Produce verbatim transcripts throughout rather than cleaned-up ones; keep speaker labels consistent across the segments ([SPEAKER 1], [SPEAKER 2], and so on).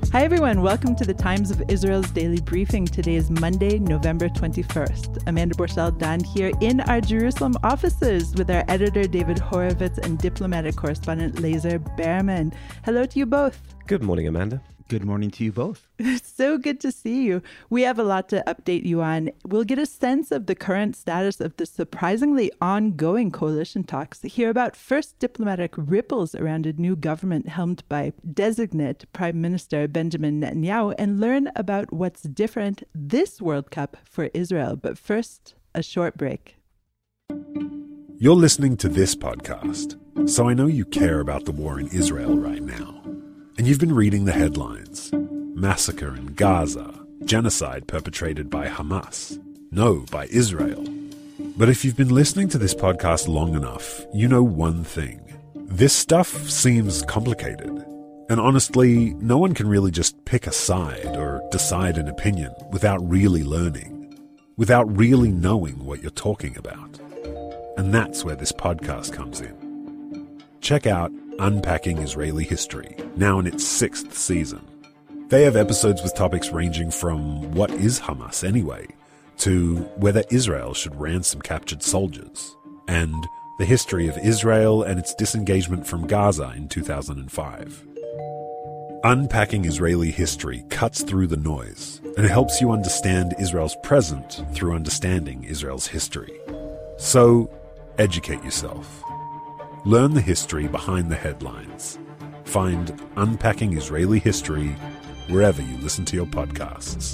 [SPEAKER 1] Hi everyone, welcome to the Times of Israel's Daily Briefing. Today is Monday, November twenty-first. Amanda Borschel-Dan here in our Jerusalem offices with our editor David Horovitz and diplomatic correspondent Lazer Berman. Hello to you both.
[SPEAKER 2] Good morning, Amanda.
[SPEAKER 3] Good morning to you both.
[SPEAKER 1] So good to see you. We have a lot to update you on. We'll get a sense of the current status of the surprisingly ongoing coalition talks, hear about first diplomatic ripples around a new government helmed by designate Prime Minister Benjamin Netanyahu, and learn about what's different this World Cup for Israel. But first, a short break.
[SPEAKER 4] You're listening to this podcast, so I know you care about the war in Israel right now. And you've been reading the headlines. Massacre in Gaza. Genocide perpetrated by Hamas. No, by Israel. But if you've been listening to this podcast long enough, you know one thing. This stuff seems complicated. And honestly, no one can really just pick a side or decide an opinion without really learning. Without really knowing what you're talking about. And that's where this podcast comes in. Check out Unpacking Israeli History, now in its sixth season. They have episodes with topics ranging from what is Hamas anyway, to whether Israel should ransom captured soldiers, and the history of Israel and its disengagement from Gaza in two thousand five. Unpacking Israeli History cuts through the noise and helps you understand Israel's present through understanding Israel's history. So, educate yourself. Learn the history behind the headlines. Find Unpacking Israeli History wherever you listen to your podcasts.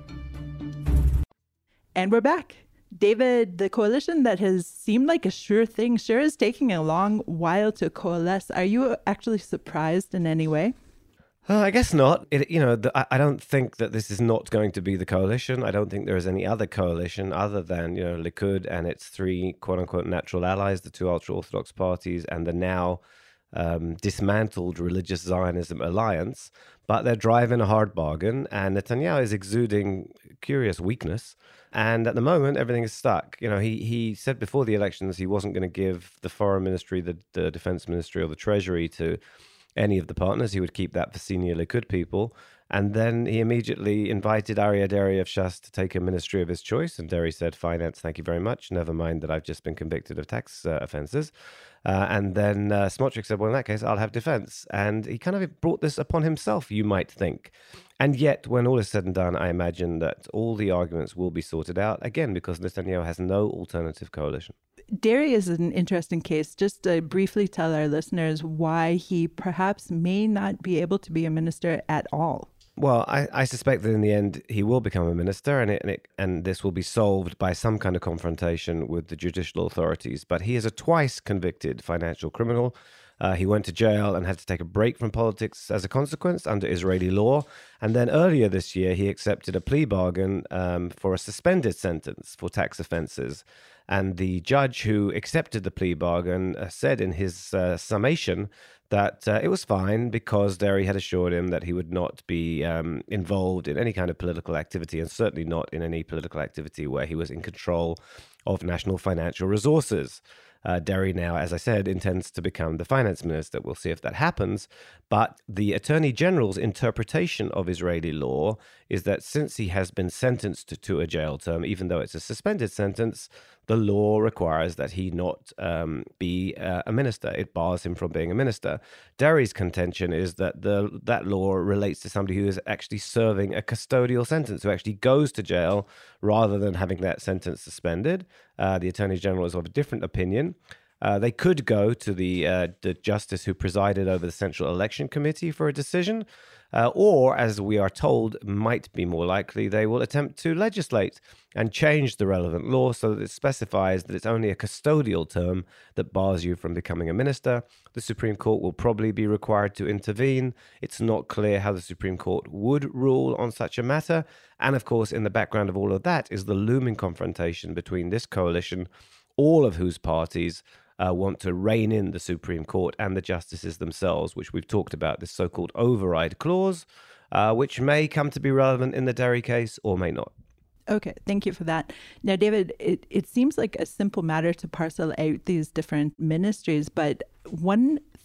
[SPEAKER 1] And we're back. David, the coalition that has seemed like a sure thing sure is taking a long while to coalesce. Are you actually surprised in any way?
[SPEAKER 2] Uh, I guess not. It, you know, the, I, I don't think that this is not going to be the coalition. I don't think there is any other coalition other than, you know, Likud and its three quote-unquote natural allies, the two ultra-Orthodox parties and the now um, dismantled Religious Zionism Alliance. But they're driving a hard bargain, and Netanyahu is exuding curious weakness. And at the moment, everything is stuck. You know, he he said before the elections he wasn't going to give the foreign ministry, the, the defense ministry, or the treasury to any of the partners. He would keep that for senior Likud people. And then he immediately invited Aryeh Deri of Shas to take a ministry of his choice. And Deri said, finance, thank you very much. Never mind that I've just been convicted of tax uh, offenses. Uh, and then uh, Smotrich said, well, in that case, I'll have defense. And he kind of brought this upon himself, you might think. And yet, when all is said and done, I imagine that all the arguments will be sorted out, again, because Netanyahu has no alternative coalition.
[SPEAKER 1] Deri is an interesting case. Just to briefly tell our listeners why he perhaps may not be able to be a minister at all.
[SPEAKER 2] Well, I, I suspect that in the end he will become a minister, and it, and it and this will be solved by some kind of confrontation with the judicial authorities. But he is a twice convicted financial criminal. Uh, he went to jail and had to take a break from politics as a consequence under Israeli law. And then earlier this year, he accepted a plea bargain um, for a suspended sentence for tax offenses. And the judge who accepted the plea bargain uh, said in his uh, summation that uh, it was fine because Deri had assured him that he would not be um, involved in any kind of political activity, and certainly not in any political activity where he was in control of national financial resources. Uh, Deri now, as I said, intends to become the finance minister. We'll see if that happens. But the Attorney General's interpretation of Israeli law is that since he has been sentenced to, to a jail term, even though it's a suspended sentence, the law requires that he not um, be uh, a minister. It bars him from being a minister. Deri's contention is that the that law relates to somebody who is actually serving a custodial sentence, who actually goes to jail rather than having that sentence suspended. Uh, the Attorney General is of a different opinion. Uh, they could go to the uh, the justice who presided over the Central Election Committee for a decision, uh, or, as we are told, might be more likely, they will attempt to legislate and change the relevant law so that it specifies that it's only a custodial term that bars you from becoming a minister. The Supreme Court will probably be required to intervene. It's not clear how the Supreme Court would rule on such a matter. And of course, in the background of all of that is the looming confrontation between this coalition, all of whose parties Uh, want to rein in the Supreme Court and the justices themselves, which we've talked about, this so-called override clause, uh, which may come to be relevant in the Deri case or may not.
[SPEAKER 1] Okay, thank you for that. Now, David, it, it seems like a simple matter to parcel out these different ministries, but one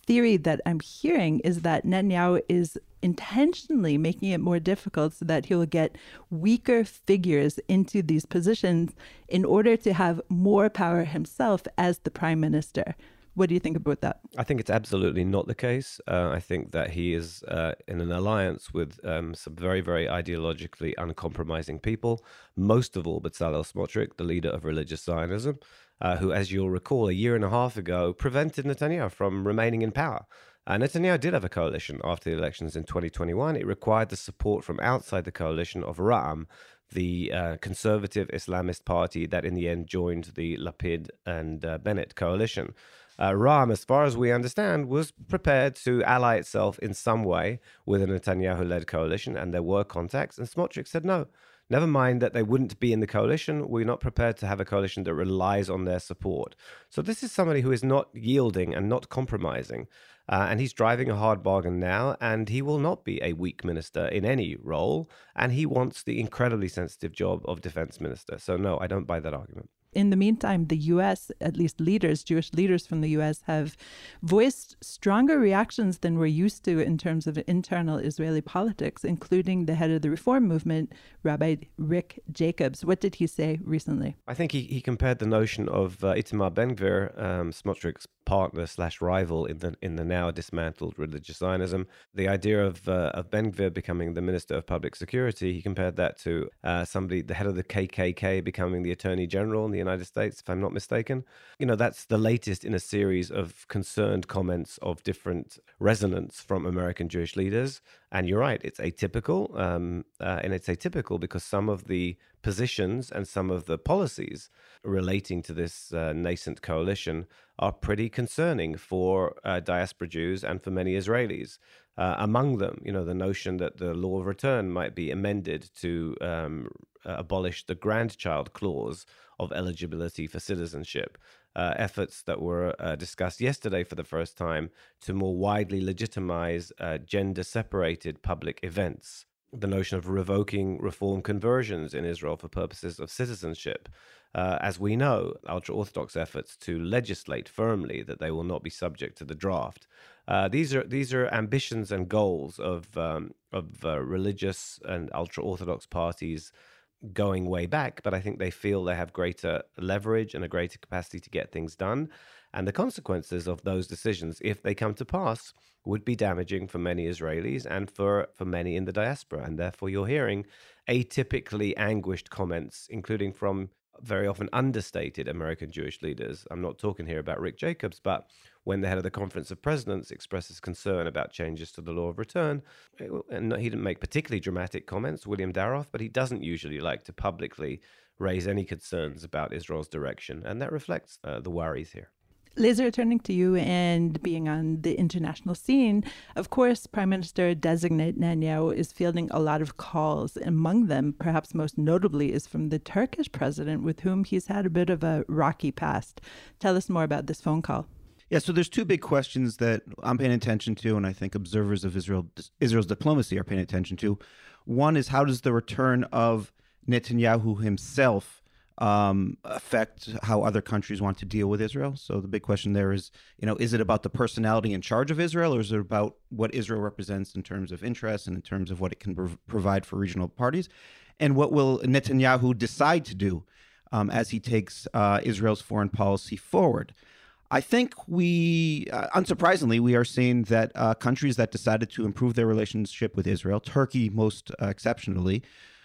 [SPEAKER 1] theory that I'm hearing is that Netanyahu is intentionally making it more difficult so that he'll get weaker figures into these positions in order to have more power himself as the prime minister. What do you think about that?
[SPEAKER 2] I think it's absolutely not the case. Uh, I think that he is uh, in an alliance with um, some very, very ideologically uncompromising people, most of all Bezalel Smotrich, the leader of religious Zionism, uh, who, as you'll recall, a year and a half ago prevented Netanyahu from remaining in power. Uh, Netanyahu did have a coalition after the elections in twenty twenty-one. It required the support from outside the coalition of Ra'am, the uh, conservative Islamist party that in the end joined the Lapid and uh, Bennett coalition. Uh, Ra'am, as far as we understand, was prepared to ally itself in some way with a Netanyahu-led coalition, and there were contacts, and Smotrich said no. Never mind that they wouldn't be in the coalition, we're not prepared to have a coalition that relies on their support. So this is somebody who is not yielding and not compromising, uh, and he's driving a hard bargain now, and he will not be a weak minister in any role, and he wants the incredibly sensitive job of defense minister. So no, I don't buy that argument.
[SPEAKER 1] In the meantime, the U S, at least leaders, Jewish leaders from the U S, have voiced stronger reactions than we're used to in terms of internal Israeli politics, including the head of the Reform Movement, Rabbi Rick Jacobs. What did he say recently?
[SPEAKER 2] I think he, he compared the notion of uh, Itamar Ben-Gvir, um, Smotrich's partner slash rival in the in the now dismantled religious Zionism, the idea of uh, of Ben-Gvir becoming the Minister of Public Security. He compared that to uh, somebody, the head of the K K K, becoming the Attorney General in the United States, if I'm not mistaken. You know, that's the latest in a series of concerned comments of different resonance from American Jewish leaders. And you're right, it's atypical. Um, uh, and it's atypical because some of the positions and some of the policies relating to this uh, nascent coalition are pretty concerning for uh, diaspora Jews and for many Israelis. Uh, among them, you know, the notion that the law of return might be amended to um, uh, abolish the grandchild clause of eligibility for citizenship. Uh, efforts that were uh, discussed yesterday for the first time to more widely legitimize uh, gender-separated public events. The notion of revoking reform conversions in Israel for purposes of citizenship. Uh, as we know, ultra-Orthodox efforts to legislate firmly that they will not be subject to the draft. Uh, these are these are ambitions and goals of um, of uh, religious and ultra-Orthodox parties going way back, but I think they feel they have greater leverage and a greater capacity to get things done. And the consequences of those decisions, if they come to pass, would be damaging for many Israelis and for, for many in the diaspora. And therefore, you're hearing atypically anguished comments, including from very often understated American Jewish leaders. I'm not talking here about Rick Jacobs, but when the head of the Conference of Presidents expresses concern about changes to the law of return, and he didn't make particularly dramatic comments, William Daroff, but he doesn't usually like to publicly raise any concerns about Israel's direction. And that reflects uh, the worries here.
[SPEAKER 1] Lazer, turning to you and being on the international scene, of course, Prime Minister-designate Netanyahu is fielding a lot of calls. Among them, perhaps most notably, is from the Turkish president, with whom he's had a bit of a rocky past. Tell us more about this phone call.
[SPEAKER 3] Yeah, so there's two big questions that I'm paying attention to, and I think observers of Israel, Israel's diplomacy are paying attention to. One is, how does the return of Netanyahu himself Um, affect how other countries want to deal with Israel? So the big question there is, you know, is it about the personality in charge of Israel, or is it about what Israel represents in terms of interests and in terms of what it can prov- provide for regional parties? And what will Netanyahu decide to do um, as he takes uh, Israel's foreign policy forward? I think we, uh, unsurprisingly, we are seeing that uh, countries that decided to improve their relationship with Israel, Turkey most uh, exceptionally,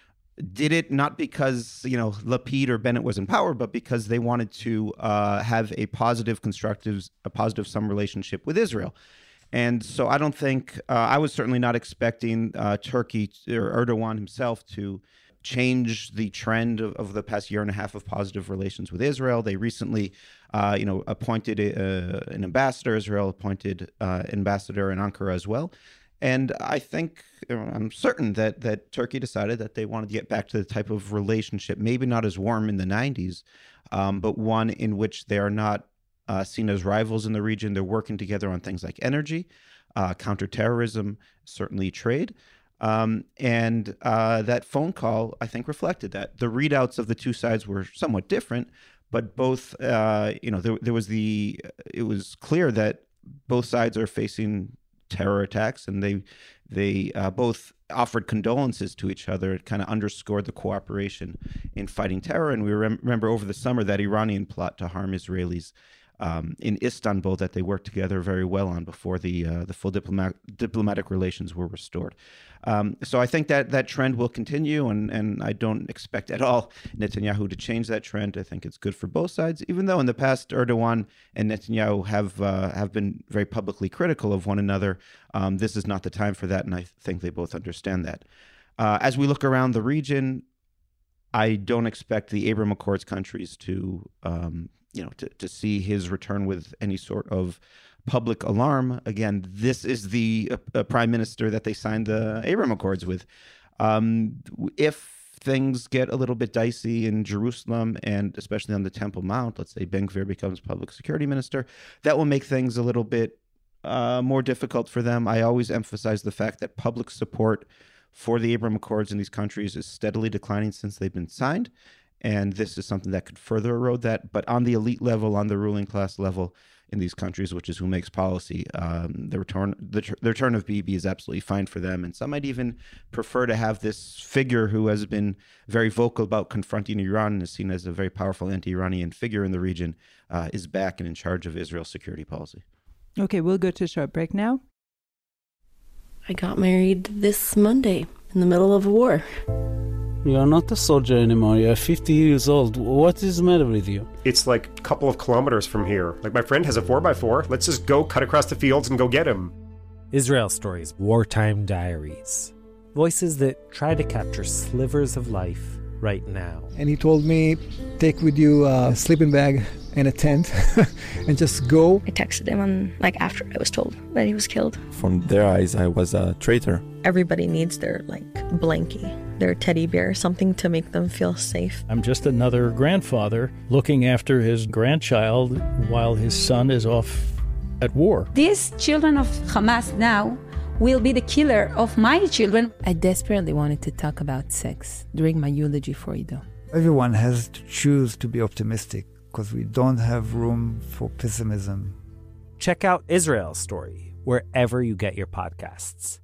[SPEAKER 3] did it not because, you know, Lapid or Bennett was in power, but because they wanted to uh, have a positive, constructive, a positive some relationship with Israel. And so I don't think, uh, I was certainly not expecting uh, Turkey or Erdogan himself to change the trend of, of the past year and a half of positive relations with Israel. They recently, uh, you know, appointed a, uh, an ambassador. Israel appointed uh, ambassador in Ankara as well. And I think, I'm certain that, that Turkey decided that they wanted to get back to the type of relationship, maybe not as warm in the nineties, um, but one in which they are not uh, seen as rivals in the region. They're working together on things like energy, uh, counterterrorism, certainly trade. Um, and uh, that phone call, I think, reflected that. The readouts of the two sides were somewhat different, but both, uh, you know, there, there was the, it was clear that both sides are facing terror attacks, and they they uh, both offered condolences to each other. It kind of underscored the cooperation in fighting terror. And we rem- remember over the summer that Iranian plot to harm Israelis um, in Istanbul that they worked together very well on before the uh, the full diplomat- diplomatic relations were restored. Um, so I think that that trend will continue, and, and I don't expect at all Netanyahu to change that trend. I think it's good for both sides, even though in the past Erdogan and Netanyahu have uh, have been very publicly critical of one another. Um, this is not the time for that, and I think they both understand that. Uh, as we look around the region, I don't expect the Abraham Accords countries to, um, you know, to, to see his return with any sort of public alarm. Again, this is the uh, prime minister that they signed the Abraham Accords with. Um, if things get a little bit dicey in Jerusalem, and especially on the Temple Mount, let's say Ben Gvir becomes public security minister, that will make things a little bit uh, more difficult for them. I always emphasize the fact that public support for the Abraham Accords in these countries is steadily declining since they've been signed. And this is something that could further erode that. But on the elite level, on the ruling class level in these countries, which is who makes policy, um, the return the, the return of Bibi is absolutely fine for them. And some might even prefer to have this figure who has been very vocal about confronting Iran and is seen as a very powerful anti-Iranian figure in the region, uh, is back and in charge of Israel's security policy.
[SPEAKER 1] Okay, we'll go to a short break now.
[SPEAKER 5] I got married this Monday in the middle of a war.
[SPEAKER 6] You are not a soldier anymore. You are fifty years old. What is the matter with you?
[SPEAKER 7] It's like a couple of kilometers from here. Like, my friend has a four by four. Let's just go cut across the fields and go get him.
[SPEAKER 8] Israel Stories, Wartime Diaries. Voices that try to capture slivers of life right now.
[SPEAKER 9] And he told me, take with you a sleeping bag and a tent and just go.
[SPEAKER 10] I texted him on, like, after I was told that he was killed.
[SPEAKER 11] From their eyes, I was a traitor.
[SPEAKER 5] Everybody needs their, like, blankie, their teddy bear, something to make them feel safe.
[SPEAKER 12] I'm just another grandfather looking after his grandchild while his son is off at war.
[SPEAKER 13] These children of Hamas now will be the killer of my children.
[SPEAKER 14] I desperately wanted to talk about sex during my eulogy for Ido.
[SPEAKER 15] Everyone has to choose to be optimistic, because we don't have room for pessimism.
[SPEAKER 8] Check out Israel Story wherever you get your podcasts.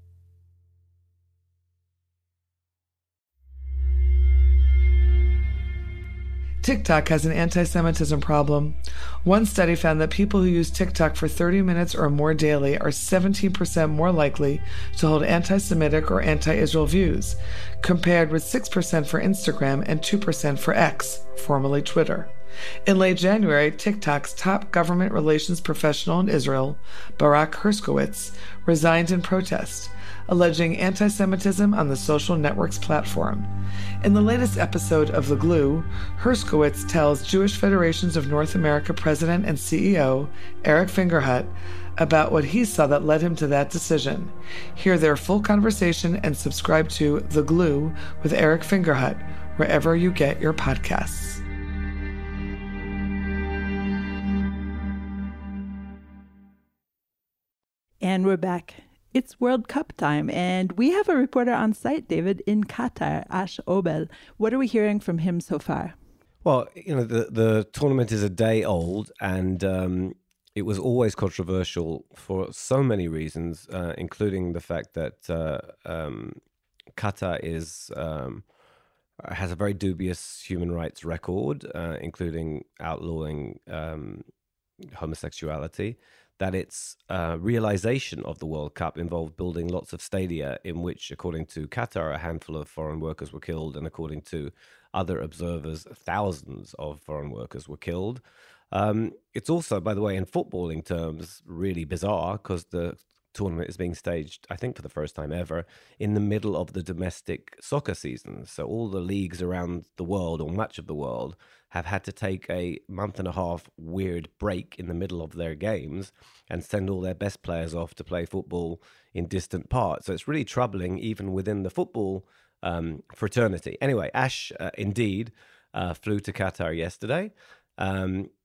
[SPEAKER 16] TikTok has an anti-Semitism problem. One study found that people who use TikTok for thirty minutes or more daily are seventeen percent more likely to hold anti-Semitic or anti-Israel views, compared with six percent for Instagram and two percent for X, formerly Twitter. In late January, TikTok's top government relations professional in Israel, Barak Herskowitz, resigned in protest, alleging anti-Semitism on the social network's platform. In the latest episode of The Glue, Herskowitz tells Jewish Federations of North America president and C E O Eric Fingerhut about what he saw that led him to that decision. Hear their full conversation and subscribe to The Glue with Eric Fingerhut wherever you get your podcasts.
[SPEAKER 1] And we're back. It's World Cup time, and we have a reporter on site, David, in Qatar, Ash Obel. What are we hearing from him so far?
[SPEAKER 2] Well, you know, the, the tournament is a day old, and um, it was always controversial for so many reasons, uh, including the fact that uh, um, Qatar is um, has a very dubious human rights record, uh, including outlawing um, homosexuality. That its uh, realization of the World Cup involved building lots of stadia in which, according to Qatar, a handful of foreign workers were killed, and according to other observers, thousands of foreign workers were killed. Um, it's also, by the way, in footballing terms, really bizarre because the tournament is being staged, I think for the first time ever, in the middle of the domestic soccer season. So all the leagues around the world, or much of the world, have had to take a month and a half weird break in the middle of their games and send all their best players off to play football in distant parts. So it's really troubling even within the football um, fraternity. Anyway, Ash uh, indeed uh, flew to Qatar yesterday. Um,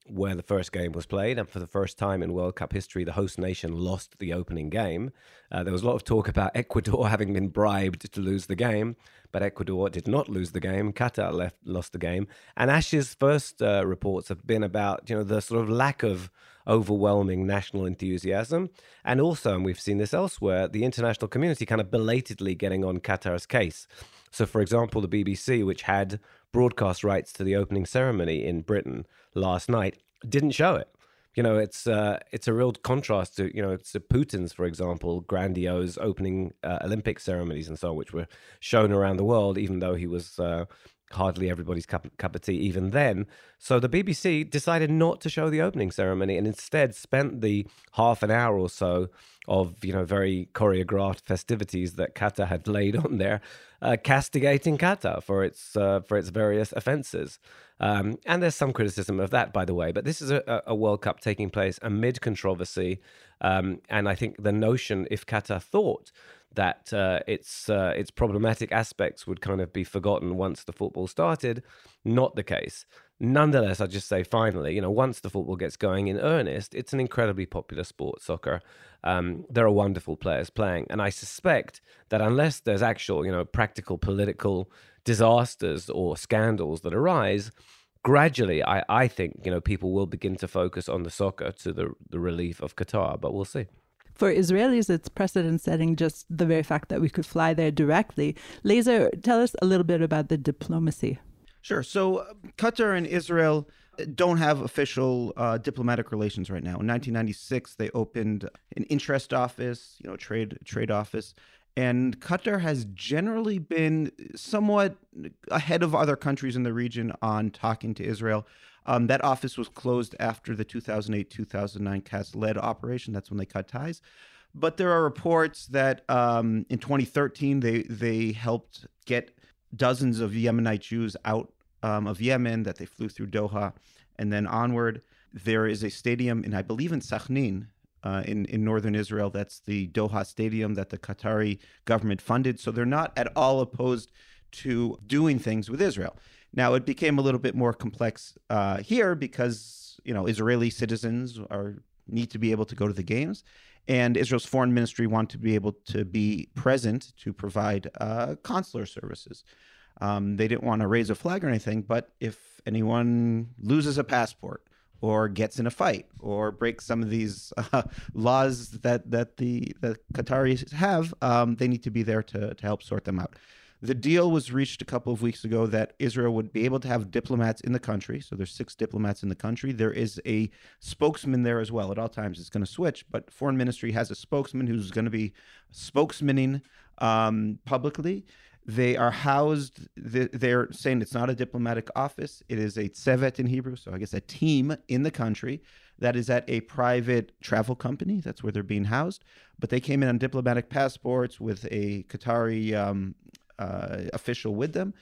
[SPEAKER 2] where the first game was played. And for the first time in World Cup history, the host nation lost the opening game. Uh, there was a lot of talk about Ecuador having been bribed to lose the game, but Ecuador did not lose the game. Qatar left, lost the game. And Ash's first uh, reports have been about, you know, the sort of lack of overwhelming national enthusiasm. And also, and we've seen this elsewhere, the international community kind of belatedly getting on Qatar's case. So, for example, the B B C, which had broadcast rights to the opening ceremony in Britain last night, didn't show it. You know, it's uh, it's a real contrast to, you know, to Putin's, for example, grandiose opening uh, Olympic ceremonies and so on, which were shown around the world, even though he was uh, hardly everybody's cup, cup of tea even then. So the B B C decided not to show the opening ceremony and instead spent the half an hour or so of, you know, very choreographed festivities that Qatar had laid on there, uh, castigating Qatar for its uh, for its various offences. Um, and there's some criticism of that, by the way. But this is a, a World Cup taking place amid controversy. Um, and I think the notion, if Qatar thought that uh, its uh, its problematic aspects would kind of be forgotten once the football started, not the case. Nonetheless, I'd just say finally, you know, once the football gets going in earnest, it's an incredibly popular sport, soccer. Um, there are wonderful players playing. And I suspect that unless there's actual, you know, practical political disasters or scandals that arise, gradually, I, I think, you know, people will begin to focus on the soccer to the, the relief of Qatar, but we'll see.
[SPEAKER 1] For Israelis, it's precedent-setting, just the very fact that we could fly there directly. Laser, tell us a little bit about the diplomacy.
[SPEAKER 3] Sure. So uh, Qatar and Israel don't have official uh, diplomatic relations right now. In nineteen ninety-six, they opened an interest office, you know, trade trade office. And Qatar has generally been somewhat ahead of other countries in the region on talking to Israel. Um, that office was closed after the two thousand eight two thousand nine Qas-led operation. That's when they cut ties. But there are reports that um, in twenty thirteen, they, they helped get dozens of Yemenite Jews out um, of Yemen, that they flew through Doha and then onward. There is a stadium, in I believe in Sakhnin, Uh, in, in northern Israel. That's the Doha Stadium that the Qatari government funded. So they're not at all opposed to doing things with Israel. Now, it became a little bit more complex uh, here because, you know, Israeli citizens are need to be able to go to the games. And Israel's foreign ministry want to be able to be present to provide uh, consular services. Um, they didn't want to raise a flag or anything, but if anyone loses a passport or gets in a fight or breaks some of these uh, laws that, that the, the Qataris have, um, they need to be there to, to help sort them out. The deal was reached a couple of weeks ago that Israel would be able to have diplomats in the country. So there's six diplomats in the country. There is a spokesman there as well. At all times, it's going to switch, but Foreign Ministry has a spokesman who's going to be spokesmaning um, publicly. They are housed, they're saying it's not a diplomatic office. It is a tsevet in Hebrew, so I guess a team in the country that is at a private travel company. That's where they're being housed. But they came in on diplomatic passports with a Qatari um, uh, official with them.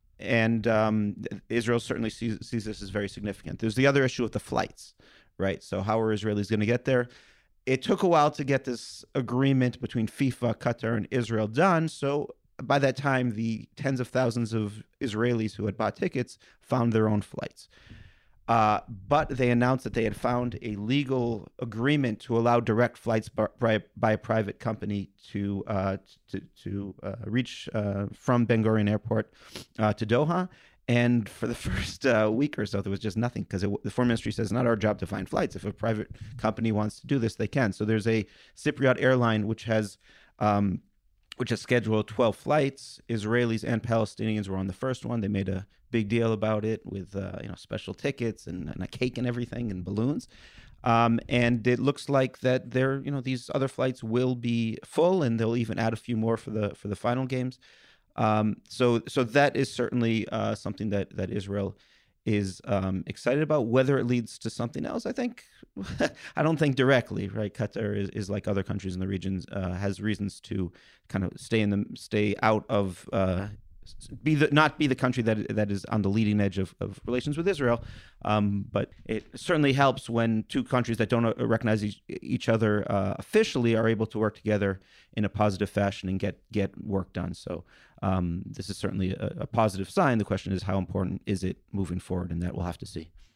[SPEAKER 3] And um, Israel certainly sees, sees this as very significant. There's the other issue of the flights, right? So how are Israelis going to get there? It took a while to get this agreement between FIFA, Qatar, and Israel done. So by that time, the tens of thousands of Israelis who had bought tickets found their own flights. Uh, but they announced that they had found a legal agreement to allow direct flights by, by a private company to uh, to, to uh, reach uh, from Ben Gurion Airport uh, to Doha. And for the first uh, week or so, there was just nothing because the Foreign Ministry says it's not our job to find flights. If a private company wants to do this, they can. So there's a Cypriot airline which has um, which has scheduled twelve flights. Israelis and Palestinians were on the first one. They made a big deal about it with uh, you know special tickets and, and a cake and everything and balloons. Um, and it looks like that there, you know, these other flights will be full, and they'll even add a few more for the for the final games. Um, so so that is certainly uh, something that that Israel is um, excited about. Whether it leads to something else, I think, I don't think directly, right? Qatar is, is like other countries in the region, uh, has reasons to kind of stay in the stay out of uh, be the not be the country that that is on the leading edge of, of relations with Israel. Um, but it certainly helps when two countries that don't recognize each, each other uh, officially are able to work together in a positive fashion and get get work done. So um, this is certainly a, a positive sign. The question is, how important is it moving forward, and that we'll have to see.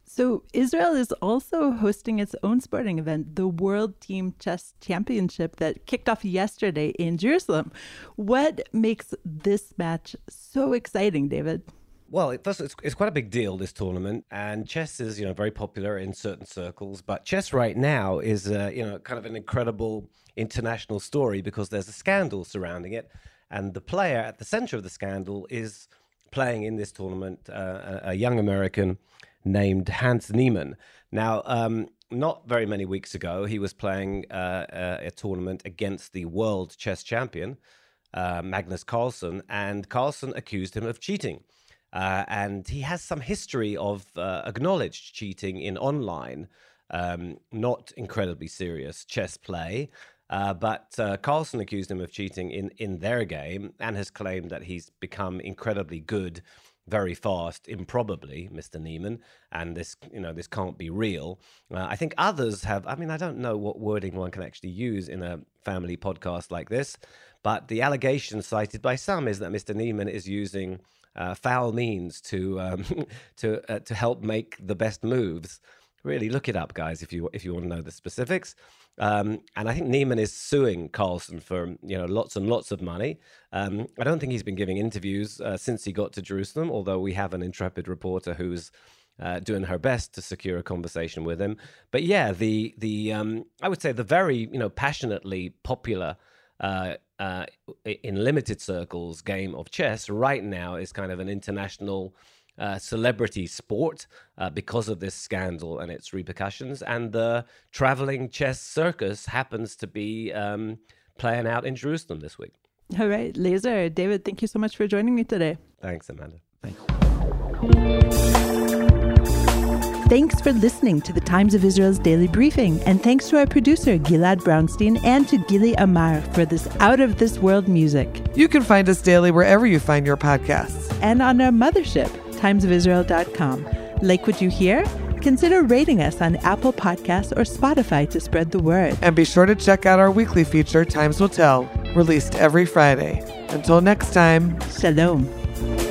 [SPEAKER 1] So Israel is also hosting its own sporting event, the World Team Chess Championship that kicked off yesterday in Jerusalem. What makes this match so exciting, David?
[SPEAKER 2] Well, it does, it's, it's quite a big deal, this tournament, and chess is, you know, very popular in certain circles. But chess right now is, uh, you know, kind of an incredible international story because there's a scandal surrounding it, and the player at the center of the scandal is playing in this tournament, uh, a, a young American named Hans Niemann. Now, um, not very many weeks ago, he was playing uh, a, a tournament against the world chess champion, uh, Magnus Carlsen, and Carlsen accused him of cheating. Uh, and he has some history of uh, acknowledged cheating in online, um, not incredibly serious chess play. Uh, but uh, Carlsen accused him of cheating in, in their game and has claimed that he's become incredibly good very fast, improbably, Mister Niemann, and this, you know, this can't be real. Uh, I think others have, I mean, I don't know what wording one can actually use in a family podcast like this, but the allegation cited by some is that Mister Niemann is using uh, foul means to um, to uh, to help make the best moves. Really, look it up, guys, if you if you want to know the specifics. Um, and I think Niemann is suing Carlsen for, you know, lots and lots of money. Um, I don't think he's been giving interviews uh, since he got to Jerusalem, although we have an intrepid reporter who's uh, doing her best to secure a conversation with him. But yeah, the the um, I would say the very, you know, passionately popular uh, uh, in limited circles game of chess right now is kind of an international Uh, celebrity sport uh, because of this scandal and its repercussions. And the traveling chess circus happens to be um, playing out in Jerusalem this week.
[SPEAKER 1] All right, Laser, David, thank you so much for joining me today.
[SPEAKER 2] Thanks, Amanda.
[SPEAKER 3] Thanks.
[SPEAKER 1] Thanks for listening to the Times of Israel's Daily Briefing, and thanks to our producer, Gilad Brownstein, and to Gili Amar for this out-of-this-world music.
[SPEAKER 16] You can find us daily wherever you find your podcasts.
[SPEAKER 1] And on our mothership, times of israel dot com. Like what you hear? Consider rating us on Apple Podcasts or Spotify to spread the word.
[SPEAKER 16] And be sure to check out our weekly feature, Times Will Tell, released every Friday. Until next time,
[SPEAKER 1] Shalom.